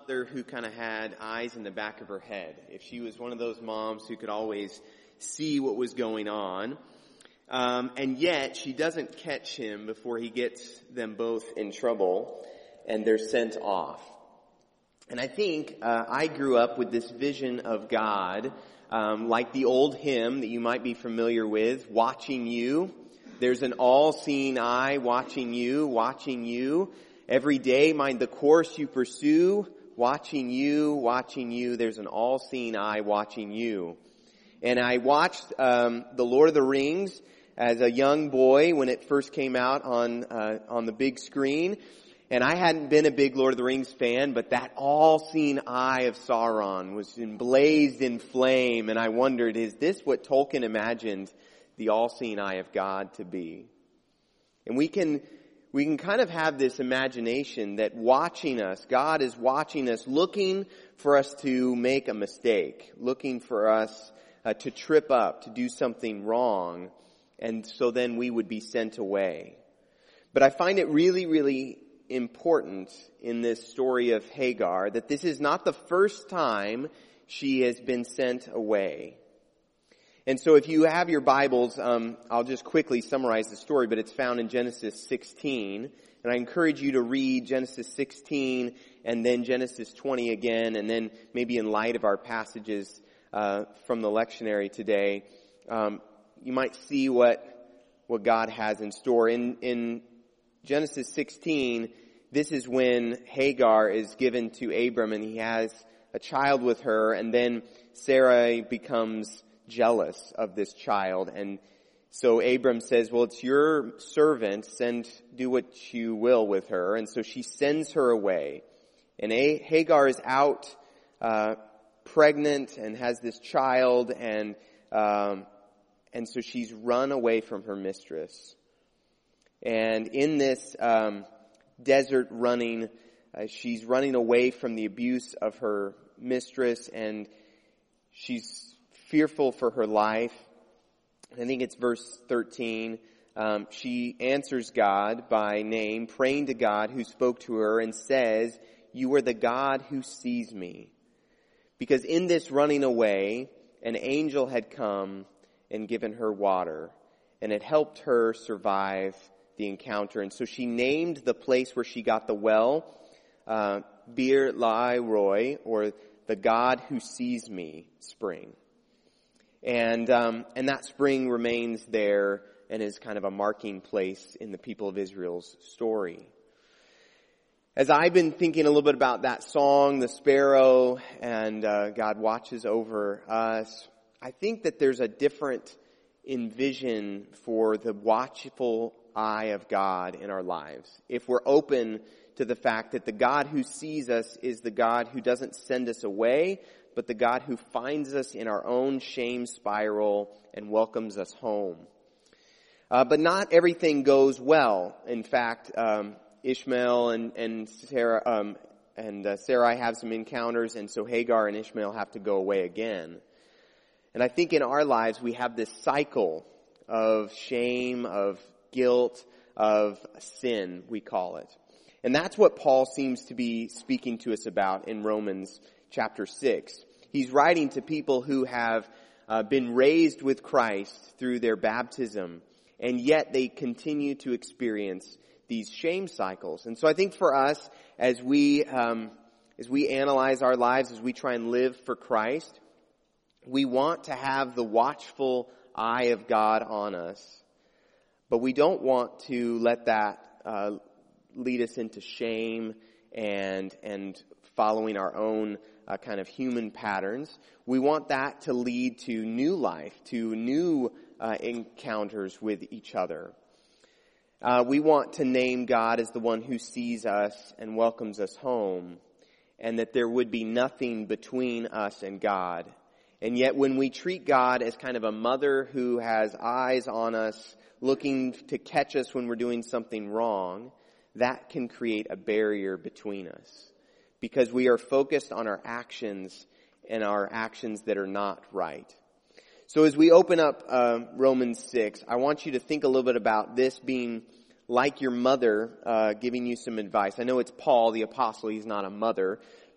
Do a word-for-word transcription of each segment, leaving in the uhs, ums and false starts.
mother who kind of had eyes in the back of her head, if she was one of those moms who could always see what was going on, um, and yet she doesn't catch him before he gets them both in trouble, and they're sent off. And I think uh, I grew up with this vision of God, um, like the old hymn that you might be familiar with, watching you. There's an all-seeing eye watching you, watching you. Every day, mind the course you pursue, watching you, watching you. There's an all-seeing eye watching you. And I watched um, The Lord of the Rings as a young boy when it first came out on uh, on the big screen. And I hadn't been a big Lord of the Rings fan, but that all-seeing eye of Sauron was emblazed in flame. And I wondered, is this what Tolkien imagined the all-seeing eye of God to be? And we can... We can kind of have this imagination that watching us, God is watching us, looking for us to make a mistake, looking for us uh, to trip up, to do something wrong, and so then we would be sent away. But I find it really, really important in this story of Hagar that this is not the first time she has been sent away. And so if you have your Bibles, um, I'll just quickly summarize the story, but it's found in Genesis sixteen. And I encourage you to read Genesis sixteen and then Genesis twenty again, and then maybe in light of our passages uh, from the lectionary today, um, you might see what what God has in store. In, in Genesis sixteen, this is when Hagar is given to Abram, and he has a child with her, and then Sarai becomes jealous of this child, and so Abram says, well, it's your servant, send, do what you will with her. And so she sends her away, and A- Hagar is out uh, pregnant and has this child, and um, and so she's run away from her mistress. And in this um, desert running, uh, she's running away from the abuse of her mistress, and she's fearful for her life. I think it's verse thirteen. Um, she answers God by name, praying to God who spoke to her, and says, "You are the God who sees me." Because in this running away, an angel had come and given her water, and it helped her survive the encounter. And so she named the place where she got the well, uh, Bir Lai Roy, or the God who sees me spring. And um, and that spring remains there and is kind of a marking place in the people of Israel's story. As I've been thinking a little bit about that song, the sparrow, and uh, God watches over us, I think that there's a different envision for the watchful eye of God in our lives. If we're open to the fact that the God who sees us is the God who doesn't send us away, but the God who finds us in our own shame spiral and welcomes us home. Uh, but not everything goes well. In fact, um, Ishmael and, and Sarah, um, and uh, Sarai have some encounters, and so Hagar and Ishmael have to go away again. And I think in our lives we have this cycle of shame, of guilt, of sin, we call it. And that's what Paul seems to be speaking to us about in Romans chapter six. He's writing to people who have uh, been raised with Christ through their baptism, and yet they continue to experience these shame cycles. And so I think for us, as we um, as we analyze our lives, as we try and live for Christ, we want to have the watchful eye of God on us, but we don't want to let that uh, lead us into shame and and following our own uh, kind of human patterns. We want that to lead to new life, to new uh, encounters with each other. Uh, we want to name God as the one who sees us and welcomes us home, and that there would be nothing between us and God. And yet when we treat God as kind of a mother who has eyes on us, looking to catch us when we're doing something wrong, that can create a barrier between us, because we are focused on our actions and our actions that are not right. So as we open up uh, Romans six, I want you to think a little bit about this being like your mother uh, giving you some advice. I know it's Paul, the apostle. He's not a mother.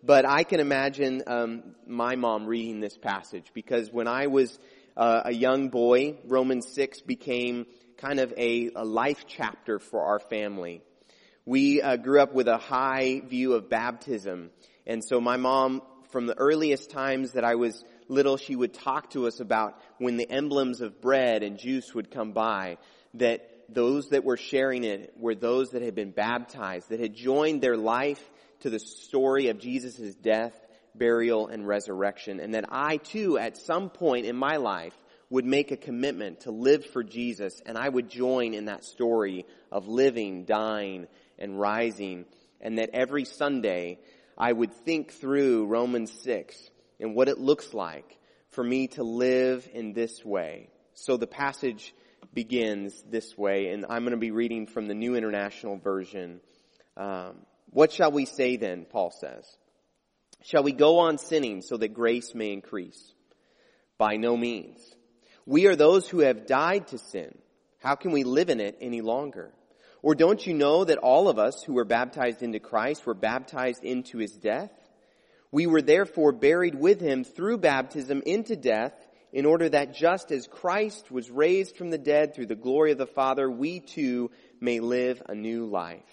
But I can imagine um, my mom reading this passage, because when I was uh, a young boy, Romans six became kind of a, a life chapter for our family. We uh, grew up with a high view of baptism. And so my mom, from the earliest times that I was little, she would talk to us about when the emblems of bread and juice would come by, that those that were sharing it were those that had been baptized, that had joined their life to the story of Jesus' death, burial, and resurrection. And that I too, at some point in my life, would make a commitment to live for Jesus, and I would join in that story of living, dying, and rising. And that every Sunday, I would think through Romans six and what it looks like for me to live in this way. So the passage begins this way, and I'm going to be reading from the New International Version. Um, what shall we say then, Paul says? Shall we go on sinning so that grace may increase? By no means. We are those who have died to sin. How can we live in it any longer? Or don't you know that all of us who were baptized into Christ were baptized into his death? We were therefore buried with him through baptism into death, in order that just as Christ was raised from the dead through the glory of the Father, we too may live a new life.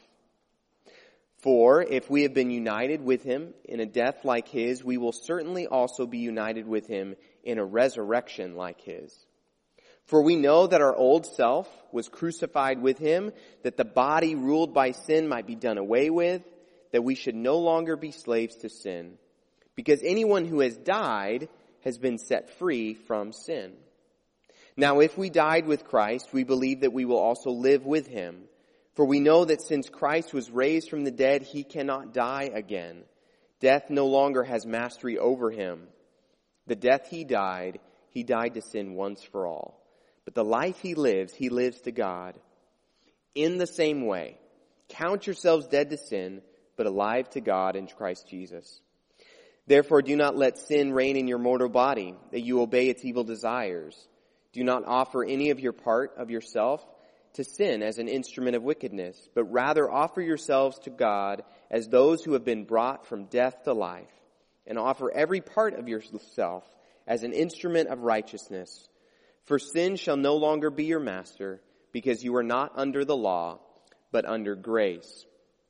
For if we have been united with him in a death like his, we will certainly also be united with him in a resurrection like his. For we know that our old self was crucified with him, that the body ruled by sin might be done away with, that we should no longer be slaves to sin. Because anyone who has died has been set free from sin. Now if we died with Christ, we believe that we will also live with him. For we know that since Christ was raised from the dead, he cannot die again. Death no longer has mastery over him. The death he died, he died to sin once for all. But the life he lives, he lives to God. In the same way, count yourselves dead to sin, but alive to God in Christ Jesus. Therefore, do not let sin reign in your mortal body, that you obey its evil desires. Do not offer any of your part of yourself to sin as an instrument of wickedness, but rather offer yourselves to God as those who have been brought from death to life, and offer every part of yourself as an instrument of righteousness. For sin shall no longer be your master, because you are not under the law, but under grace.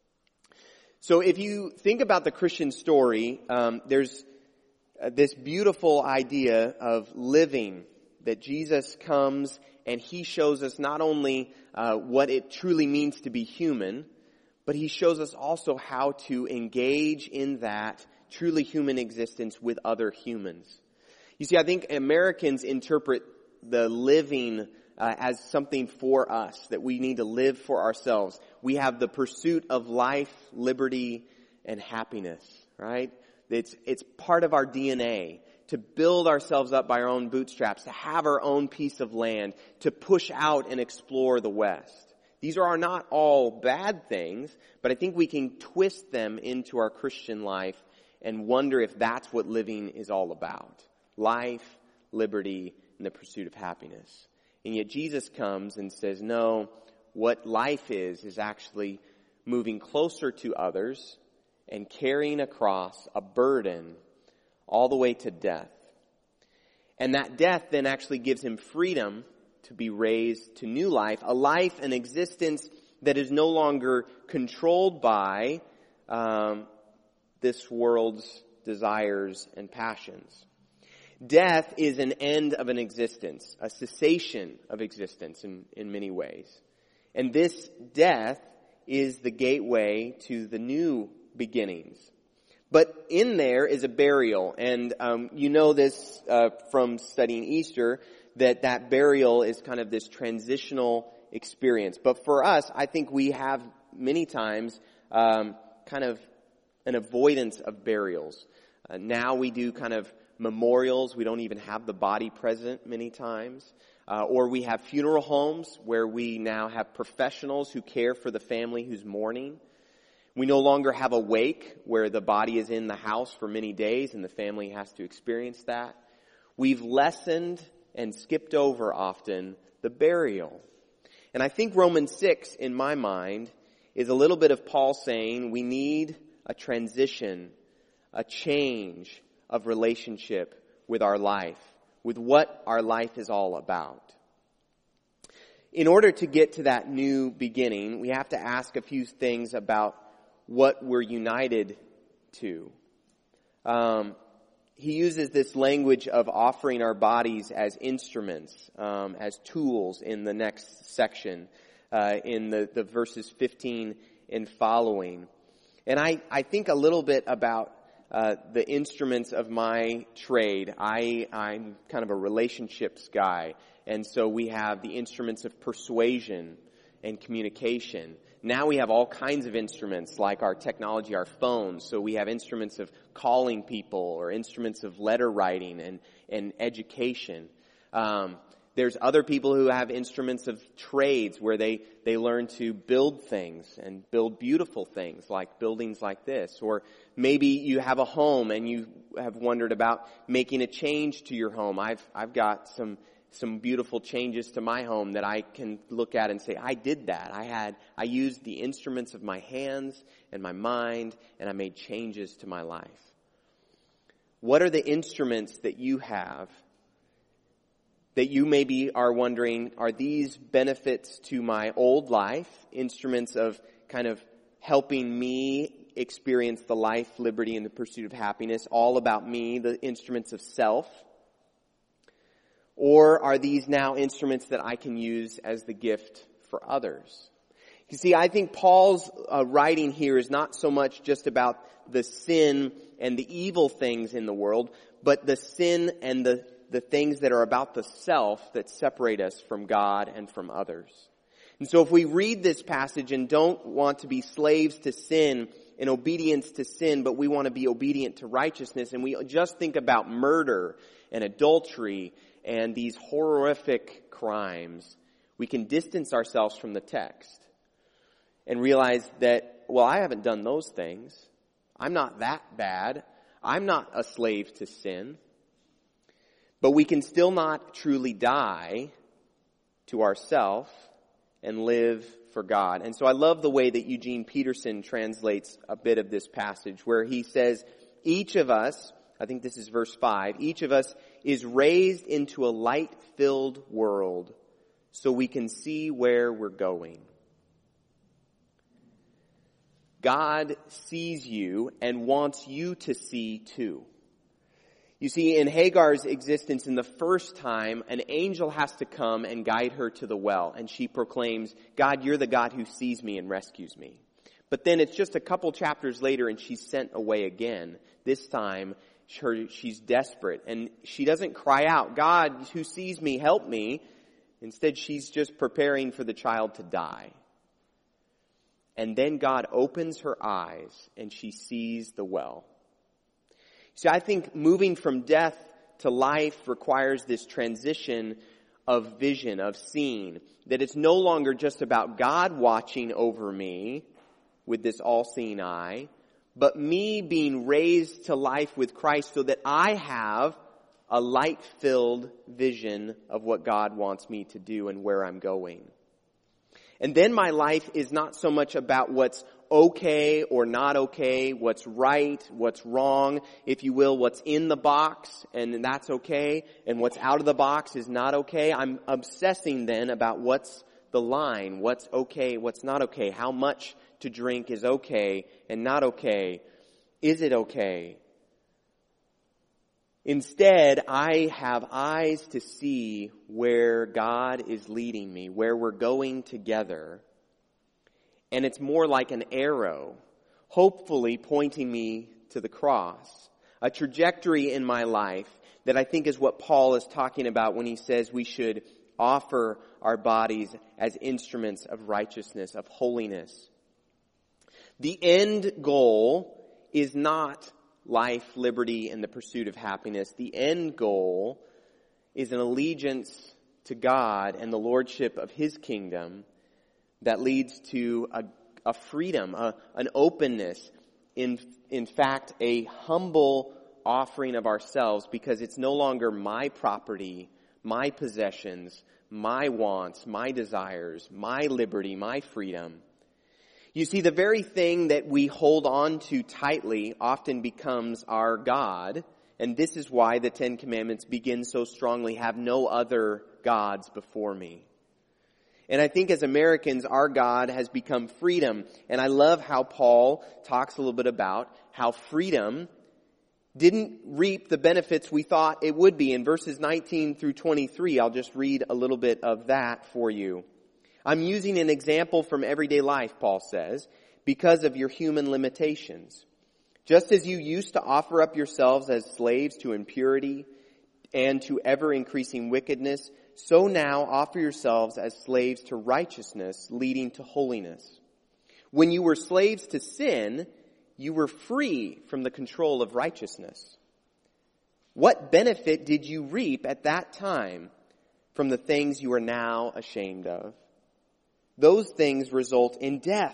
So if you think about the Christian story, um, there's uh, this beautiful idea of living, that Jesus comes and he shows us not only uh, what it truly means to be human, but he shows us also how to engage in that truly human existence with other humans. You see, I think Americans interpret the living Uh, as something for us, that we need to live for ourselves. We have the pursuit of life, liberty, and happiness, right? It's, it's part of our D N A to build ourselves up by our own bootstraps, to have our own piece of land, to push out and explore the West. These are not all bad things, but I think we can twist them into our Christian life and wonder if that's what living is all about. Life, liberty, and the pursuit of happiness. And yet Jesus comes and says, no, what life is, is actually moving closer to others and carrying across a burden all the way to death. And that death then actually gives him freedom to be raised to new life, a life, an existence that is no longer controlled by um, this world's desires and passions. Death is an end of an existence, a cessation of existence in, in many ways. And this death is the gateway to the new beginnings. But in there is a burial, and um, you know this uh, from studying Easter, that that burial is kind of this transitional experience. But for us, I think we have many times um, kind of an avoidance of burials. Uh, now we do kind of memorials. We don't even have the body present many times. Uh, or we have funeral homes where we now have professionals who care for the family who's mourning. We no longer have a wake where the body is in the house for many days and the family has to experience that. We've lessened and skipped over often the burial. And I think Romans six, in my mind, is a little bit of Paul saying we need a transition a change of relationship with our life, with what our life is all about. In order to get to that new beginning, we have to ask a few things about what we're united to. Um, he uses this language of offering our bodies as instruments, um, as tools in the next section, uh, in the, the verses fifteen and following. And I, I think a little bit about uh, the instruments of my trade. I, I'm kind of a relationships guy. And so we have the instruments of persuasion and communication. Now we have all kinds of instruments like our technology, our phones. So we have instruments of calling people or instruments of letter writing and, and education. Um, there's other people who have instruments of trades where they, they learn to build things and build beautiful things like buildings like this. Or maybe you have a home and you have wondered about making a change to your home. I've, I've got some some beautiful changes to my home that I can look at and say, I did that. I had, I used the instruments of my hands and my mind, and I made changes to my life. What are the instruments that you have that you maybe are wondering, are these benefits to my old life, instruments of kind of helping me experience the life, liberty, and the pursuit of happiness, all about me, the instruments of self? Or are these now instruments that I can use as the gift for others? You see, I think Paul's uh, writing here is not so much just about the sin and the evil things in the world, but the sin and the, the things that are about the self that separate us from God and from others. And so if we read this passage and don't want to be slaves to sin and obedience to sin, but we want to be obedient to righteousness, and we just think about murder and adultery and these horrific crimes, we can distance ourselves from the text and realize that, well, I haven't done those things. I'm not that bad. I'm not a slave to sin. But we can still not truly die to ourself and live for God. And so I love the way that Eugene Peterson translates a bit of this passage where he says, each of us, I think this is verse five, each of us is raised into a light-filled world so we can see where we're going. God sees you and wants you to see too. You see, in Hagar's existence, in the first time, an angel has to come and guide her to the well, and she proclaims, God, you're the God who sees me and rescues me. But then it's just a couple chapters later and she's sent away again. This time, Her, she's desperate, and she doesn't cry out, God who sees me, help me. Instead, she's just preparing for the child to die. And then God opens her eyes and she sees the well. See, I think moving from death to life requires this transition of vision, of seeing, that it's no longer just about God watching over me with this all-seeing eye, but me being raised to life with Christ so that I have a light-filled vision of what God wants me to do and where I'm going. And then my life is not so much about what's okay or not okay, what's right, what's wrong, if you will, what's in the box, and that's okay, and what's out of the box is not okay. I'm obsessing then about what's the line, what's okay, what's not okay, how much to drink is okay and not okay. Is it okay? Instead, I have eyes to see where God is leading me, where we're going together. And it's more like an arrow, hopefully pointing me to the cross. A trajectory in my life that I think is what Paul is talking about when he says we should offer our bodies as instruments of righteousness, of holiness. The end goal is not life, liberty, and the pursuit of happiness. The end goal is an allegiance to God and the lordship of His kingdom that leads to a, a freedom, a, an openness, in, in fact, a humble offering of ourselves, because it's no longer my property, my possessions, my wants, my desires, my liberty, my freedom. You see, the very thing that we hold on to tightly often becomes our God. And this is why the Ten Commandments begin so strongly, have no other gods before me. And I think as Americans, our God has become freedom. And I love how Paul talks a little bit about how freedom didn't reap the benefits we thought it would be. In verses nineteen through twenty-three, I'll just read a little bit of that for you. I'm using an example from everyday life, Paul says, because of your human limitations. Just as you used to offer up yourselves as slaves to impurity and to ever-increasing wickedness, so now offer yourselves as slaves to righteousness, leading to holiness. When you were slaves to sin, you were free from the control of righteousness. What benefit did you reap at that time from the things you are now ashamed of? Those things result in death.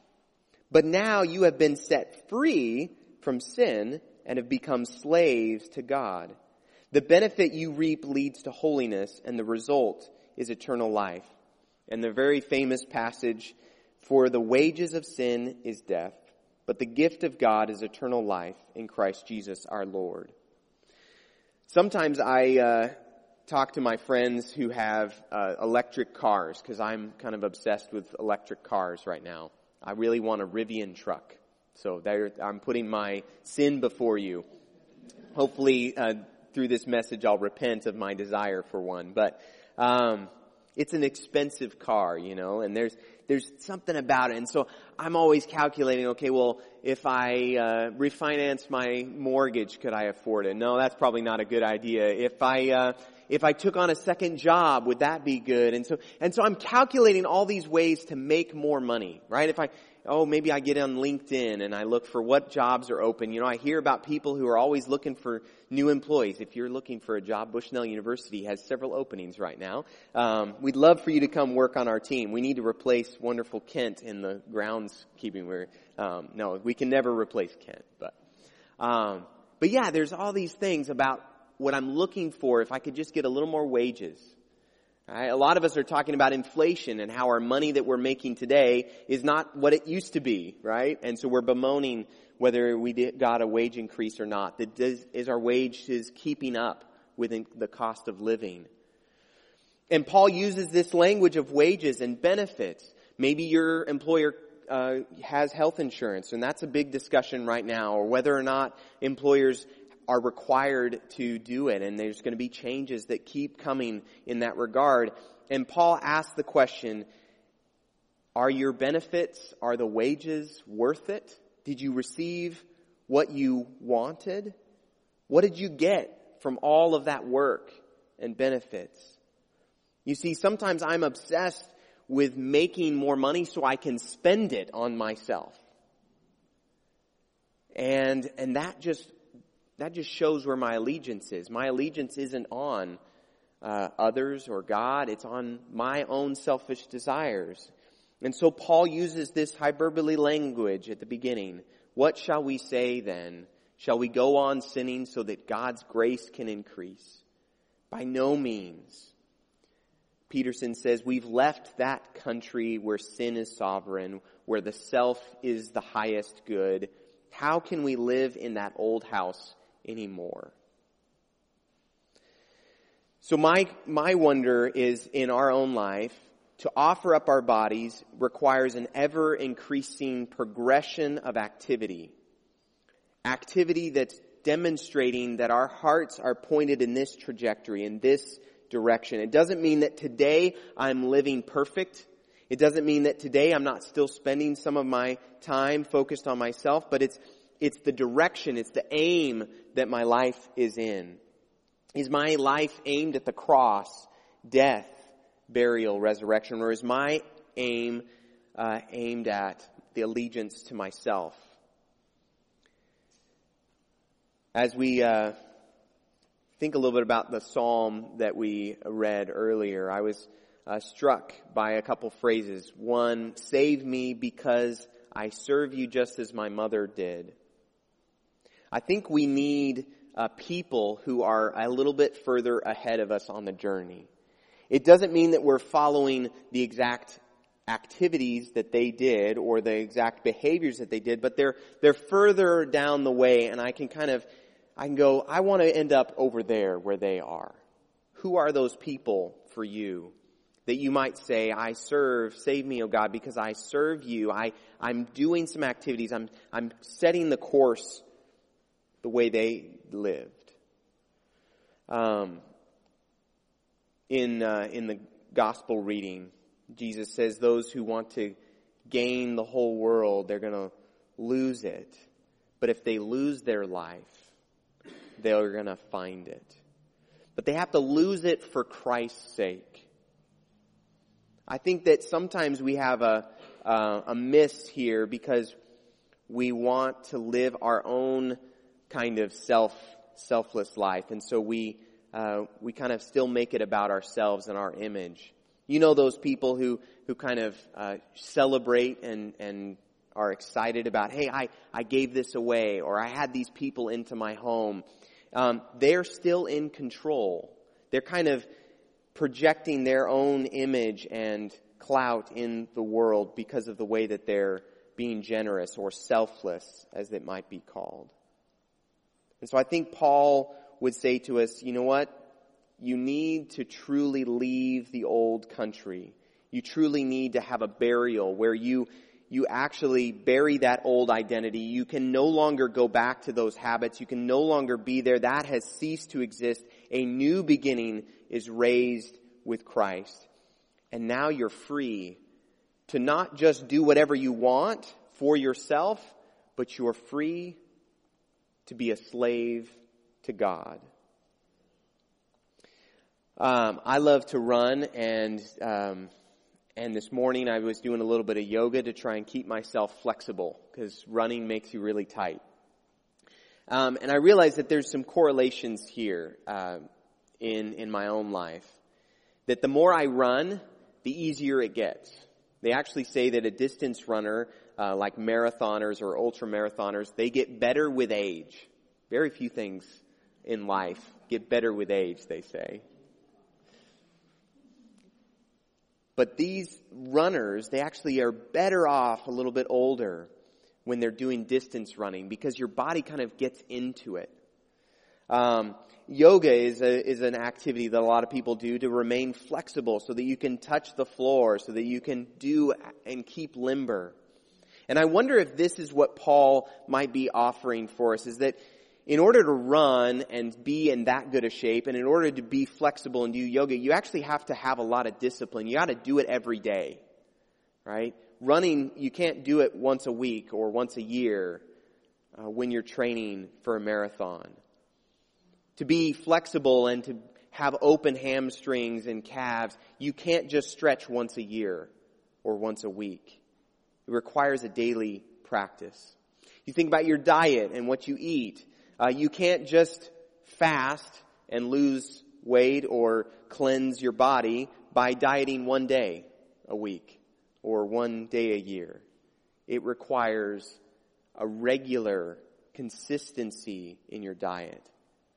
But now you have been set free from sin and have become slaves to God. The benefit you reap leads to holiness, and the result is eternal life. And the very famous passage, for the wages of sin is death, but the gift of God is eternal life in Christ Jesus our Lord. Sometimes I uh, talk to my friends who have uh, electric cars, because I'm kind of obsessed with electric cars right now. I really want a Rivian truck. So there, I'm putting my sin before you. Hopefully, uh, through this message, I'll repent of my desire for one. But um, it's an expensive car, you know, and there's there's something about it. And so I'm always calculating, okay, well, if I uh, refinance my mortgage, could I afford it? No, that's probably not a good idea. If I uh, if I took on a second job, would that be good? And so and so I'm calculating all these ways to make more money, right? If I Oh, maybe I get on LinkedIn and I look for what jobs are open. You know, I hear about people who are always looking for new employees. If you're looking for a job, Bushnell University has several openings right now. Um, we'd love for you to come work on our team. We need to replace wonderful Kent in the groundskeeping. We're, um, no, we can never replace Kent. But, um, but yeah, there's all these things about what I'm looking for if I could just get a little more wages. Right? A lot of us are talking about inflation and how our money that we're making today is not what it used to be, right? And so we're bemoaning whether we did, got a wage increase or not. That does, is our wages keeping up with the cost of living? And Paul uses this language of wages and benefits. Maybe your employer uh, has health insurance, and that's a big discussion right now, or whether or not employers are required to do it, and there's going to be changes that keep coming in that regard. And Paul asks the question, are your benefits, are the wages worth it? Did you receive what you wanted? What did you get from all of that work and benefits? You see, sometimes I'm obsessed with making more money so I can spend it on myself. And and that just That just shows where my allegiance is. My allegiance isn't on uh, others or God. It's on my own selfish desires. And so Paul uses this hyperbole language at the beginning. What shall we say then? Shall we go on sinning so that God's grace can increase? By no means. Peterson says, we've left that country where sin is sovereign, where the self is the highest good. How can we live in that old house anymore? So my my wonder is, in our own life, to offer up our bodies requires an ever-increasing progression of activity. Activity that's demonstrating that our hearts are pointed in this trajectory, in this direction. It doesn't mean that today I'm living perfect. It doesn't mean that today I'm not still spending some of my time focused on myself, but it's It's the direction, it's the aim that my life is in. Is my life aimed at the cross, death, burial, resurrection, or is my aim uh, aimed at the allegiance to myself? As we uh, think a little bit about the psalm that we read earlier, I was uh, struck by a couple phrases. One, save me because I serve you just as my mother did. I think we need uh, people who are a little bit further ahead of us on the journey. It doesn't mean that we're following the exact activities that they did or the exact behaviors that they did, but they're they're further down the way, and I can kind of I can go, I want to end up over there where they are. Who are those people for you that you might say, I serve, save me, O God, because I serve you. I, I'm doing some activities. I'm, I'm setting the course the way they lived. Um, in, uh, in the gospel reading, Jesus says those who want to gain the whole world, they're going to lose it. But if they lose their life, they're going to find it. But they have to lose it for Christ's sake. I think that sometimes we have a, uh, a miss here because we want to live our own kind of self, selfless life. And so we, uh, we kind of still make it about ourselves and our image. You know those people who, who kind of, uh, celebrate and, and are excited about, hey, I, I gave this away, or I had these people into my home. Um, they're still in control. They're kind of projecting their own image and clout in the world because of the way that they're being generous or selfless, as it might be called. And so I think Paul would say to us, you know what? You need to truly leave the old country. You truly need to have a burial where you You actually bury that old identity. You can no longer go back to those habits. You can no longer be there. That has ceased to exist. A new beginning is raised with Christ. And now you're free to not just do whatever you want for yourself, but you're free to be a slave to God. Um, I love to run, and um, and this morning I was doing a little bit of yoga to try and keep myself flexible, because running makes you really tight. Um, and I realized that there's some correlations here uh, in in my own life. That the more I run, the easier it gets. They actually say that a distance runner, uh, like marathoners or ultra marathoners, they get better with age. Very few things in life get better with age, they say. But these runners, they actually are better off a little bit older when they're doing distance running, because your body kind of gets into it. Um, yoga is a, is an activity that a lot of people do to remain flexible, so that you can touch the floor, so that you can do and keep limber. And I wonder if this is what Paul might be offering for us, is that in order to run and be in that good a shape, and in order to be flexible and do yoga, you actually have to have a lot of discipline. You got to do it every day, right? Running, you can't do it once a week or once a year uh, when you're training for a marathon. To be flexible and to have open hamstrings and calves, you can't just stretch once a year or once a week. It requires a daily practice. You think about your diet and what you eat. Uh, you can't just fast and lose weight or cleanse your body by dieting one day a week or one day a year. It requires a regular consistency in your diet.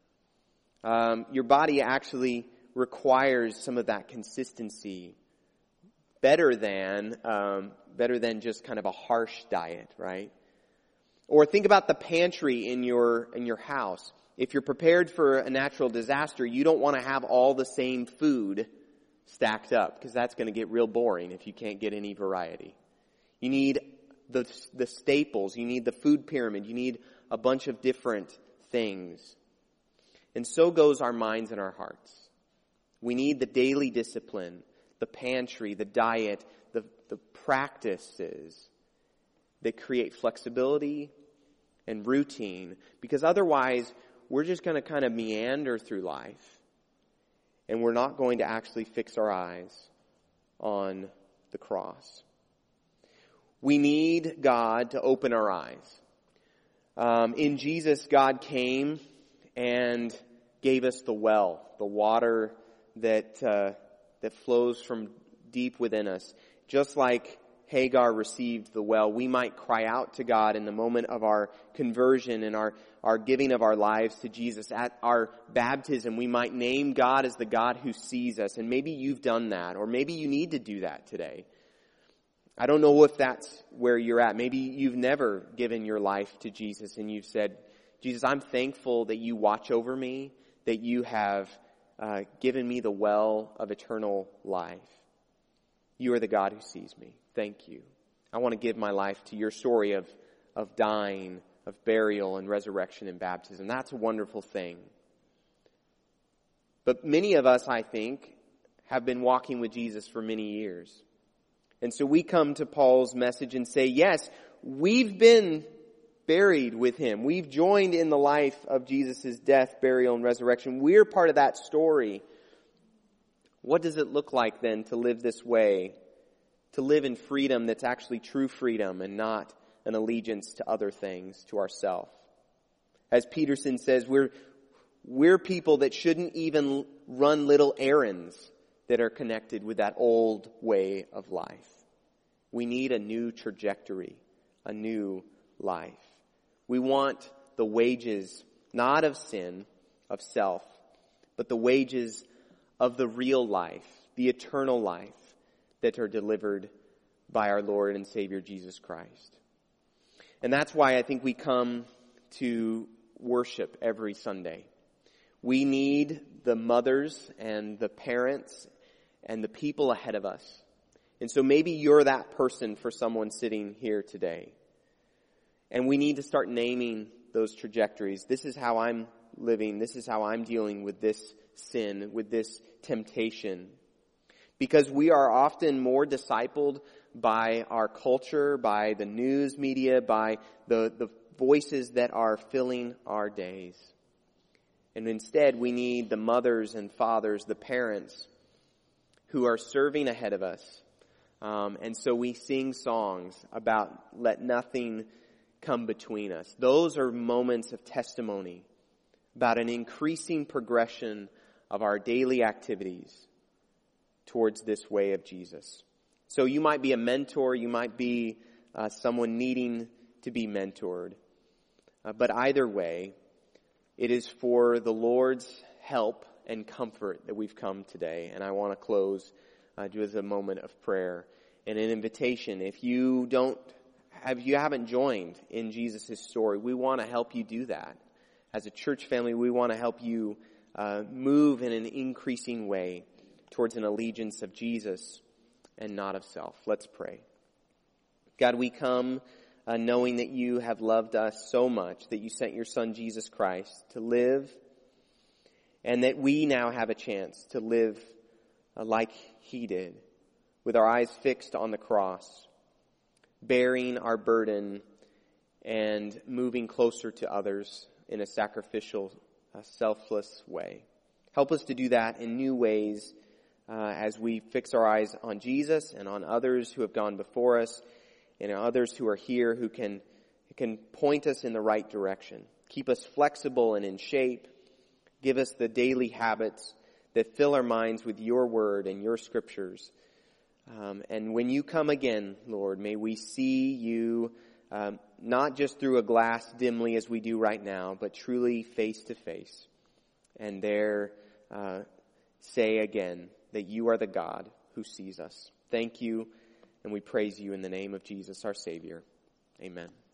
Um, your body actually requires some of that consistency better than um, better than just kind of a harsh diet, right? Or think about the pantry in your in your house. If you're prepared for a natural disaster, you don't want to have all the same food stacked up, because that's going to get real boring if you can't get any variety. You need the the staples. You need the food pyramid. You need a bunch of different things. And so goes our minds and our hearts. We need the daily discipline, the pantry, the diet, the, the practices that create flexibility and routine, because otherwise we're just going to kind of meander through life, and we're not going to actually fix our eyes on the cross. We need God to open our eyes. Um, in Jesus, God came and gave us the well, the water that uh, that flows from deep within us. Just like Hagar received the well, we might cry out to God in the moment of our conversion and our, our giving of our lives to Jesus. At our baptism, we might name God as the God who sees us. And maybe you've done that, or maybe you need to do that today. I don't know if that's where you're at. Maybe you've never given your life to Jesus and you've said, Jesus, I'm thankful that you watch over me, that you have uh, given me the well of eternal life. You are the God who sees me. Thank you. I want to give my life to your story of, of dying, of burial and resurrection and baptism. That's a wonderful thing. But many of us, I think, have been walking with Jesus for many years. And so we come to Paul's message and say, yes, we've been buried with him. We've joined in the life of Jesus' death, burial, and resurrection. We're part of that story. What does it look like then to live this way? To live in freedom that's actually true freedom and not an allegiance to other things, to ourselves. As Peterson says, we're, we're people that shouldn't even run little errands that are connected with that old way of life. We need a new trajectory, a new life. We want the wages, not of sin, of self, but the wages of the real life, the eternal life that are delivered by our Lord and Savior Jesus Christ. And that's why I think we come to worship every Sunday. We need the mothers and the parents and the people ahead of us. And so maybe you're that person for someone sitting here today. And we need to start naming those trajectories. This is how I'm living. This is how I'm dealing with this sin, with this temptation. Because we are often more discipled by our culture, by the news media, by the, the voices that are filling our days. And instead, we need the mothers and fathers, the parents, who are serving ahead of us. Um, and so we sing songs about let nothing come between us. Those are moments of testimony about an increasing progression of our daily activities towards this way of Jesus. So you might be a mentor, you might be uh, someone needing to be mentored. Uh, but either way, it is for the Lord's help and comfort that we've come today. And I want to close uh, with a moment of prayer and an invitation. If you don't have, you haven't joined in Jesus' story, we want to help you do that. As a church family, we want to help you uh, move in an increasing way towards an allegiance of Jesus and not of self. Let's pray. God, we come uh, knowing that you have loved us so much that you sent your Son Jesus Christ to live, and that we now have a chance to live uh, like he did, with our eyes fixed on the cross, bearing our burden and moving closer to others in a sacrificial, uh, selfless way. Help us to do that in new ways uh, as we fix our eyes on Jesus and on others who have gone before us and others who are here who can, can point us in the right direction. Keep us flexible and in shape. Give us the daily habits that fill our minds with your word and your scriptures. Um, and when you come again, Lord, may we see you um, not just through a glass dimly as we do right now, but truly face to face. And there uh, say again that you are the God who sees us. Thank you, and we praise you in the name of Jesus, our Savior. Amen.